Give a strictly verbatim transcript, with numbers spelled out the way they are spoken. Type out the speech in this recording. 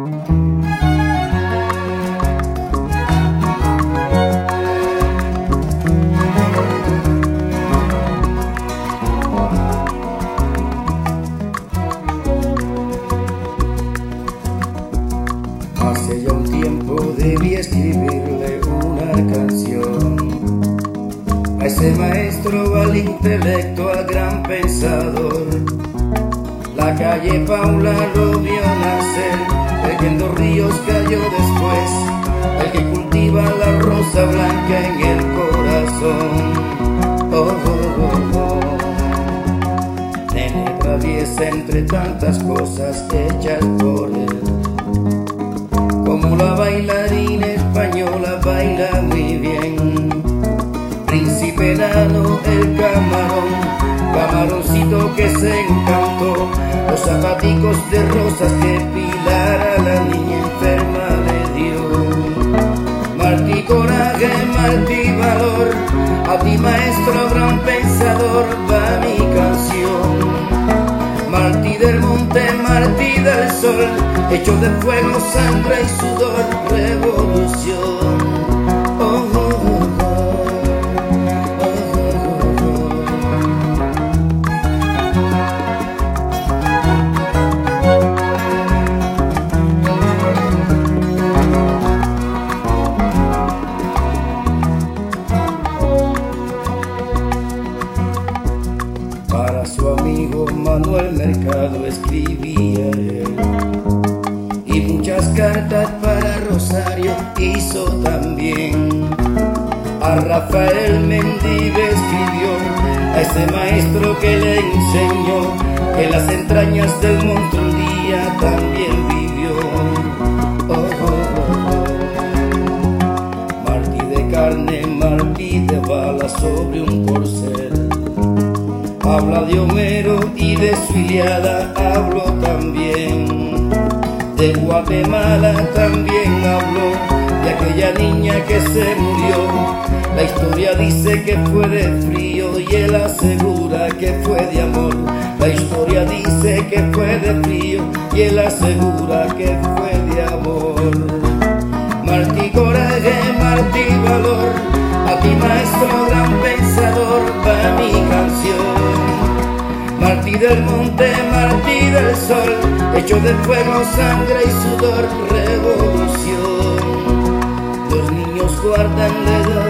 Hace ya un tiempo debí escribirle una canción a ese maestro, al intelecto, al gran pensador. La calle Paula lo vio nacer, el que en dos ríos cayó después, el que cultiva la rosa blanca en el corazón. Oh, oh, oh, oh. Nene traviesa entre tantas cosas hechas por él, como la bailarina española baila muy bien. Príncipe enano, el camarón, camaroncito que se encantó, los zapaticos de rosas que Pilar a la niña enferma le dio. Martí coraje, Martí valor, a ti maestro gran pensador va mi canción. Martí del monte, Martí del sol, hecho de fuego, sangre y sudor, revolución. Oh, oh, oh, oh. Para su amigo Manuel Mercado escribía él, y muchas cartas para Rosario hizo también. A Rafael Mendive escribió, a ese maestro que le enseñó que en las entrañas del monte un día también vivió. Oh, oh, oh. Martí de carne, Martí de bala sobre un corcel. Habla de Homero y de su Ilíada habló también. De Guatemala también habló, de aquella niña que se murió. La historia dice que fue de frío y él asegura que fue de amor. La historia dice que fue de frío y él asegura que fue de amor. Martí coraje, Martí valor, a ti maestro gran pensador va mi canción. Martí del monte, Martí del sol, hecho de fuego, sangre y sudor, revolución. Los niños guardan la edad